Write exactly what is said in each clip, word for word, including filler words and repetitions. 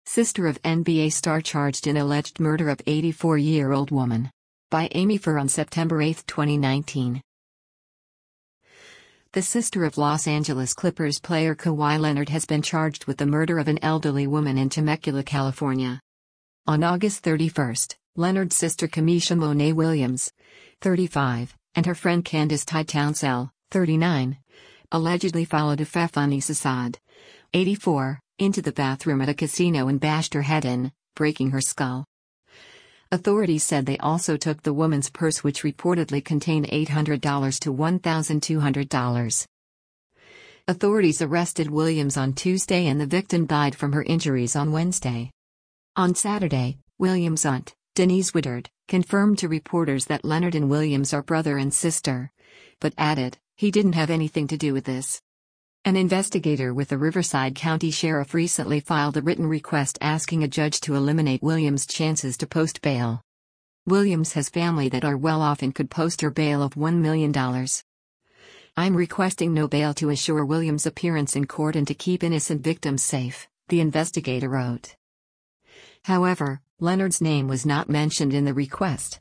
Sister of N B A star charged in alleged murder of eighty-four-year-old woman. By Amy Furr on September eighth, twenty nineteen. The sister of Los Angeles Clippers player Kawhi Leonard has been charged with the murder of an elderly woman in Temecula, California. On August thirty-first, Leonard's sister Kamisha Monet Williams, thirty-five, and her friend Candace Ty Townsell, thirty-nine, allegedly followed Afef Unis Assad, eighty-four, into the bathroom at a casino and bashed her head in, breaking her skull. Authorities said they also took the woman's purse, which reportedly contained eight hundred to one thousand two hundred dollars. Authorities arrested Williams on Tuesday and the victim died from her injuries on Wednesday. On Saturday, Williams' aunt, Denise Woodard, confirmed to reporters that Leonard and Williams are brother and sister, but added, "He didn't have anything to do with this." An investigator with the Riverside County Sheriff recently filed a written request asking a judge to eliminate Williams' chances to post bail. Williams has family that are well off and could post her bail of one million dollars. "I'm requesting no bail to assure Williams' appearance in court and to keep innocent victims safe," the investigator wrote. However, Leonard's name was not mentioned in the request.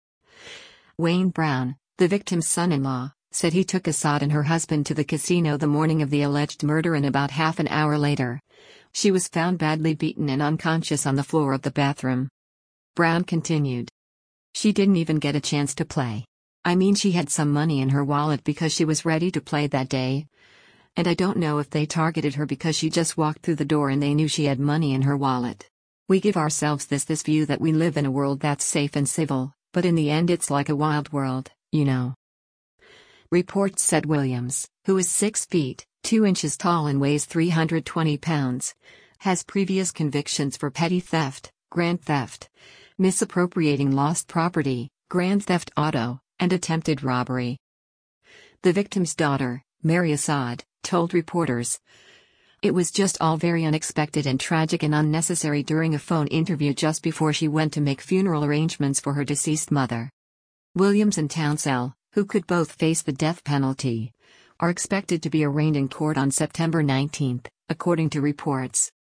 Wayne Brown, the victim's son-in-law, said he took Assad and her husband to the casino the morning of the alleged murder, and about half an hour later, she was found badly beaten and unconscious on the floor of the bathroom. Brown continued, "She didn't even get a chance to play. I mean, she had some money in her wallet because she was ready to play that day. And I don't know if they targeted her because she just walked through the door and they knew she had money in her wallet. We give ourselves this this view that we live in a world that's safe and civil, but in the end it's like a wild world, you know." Reports said Williams, who is six feet, two inches tall and weighs three hundred twenty pounds, has previous convictions for petty theft, grand theft, misappropriating lost property, grand theft auto, and attempted robbery. The victim's daughter, Mary Assad, told reporters, "It was just all very unexpected and tragic and unnecessary," during a phone interview just before she went to make funeral arrangements for her deceased mother. Williams and Townsell, who could both face the death penalty, are expected to be arraigned in court on September nineteenth, according to reports.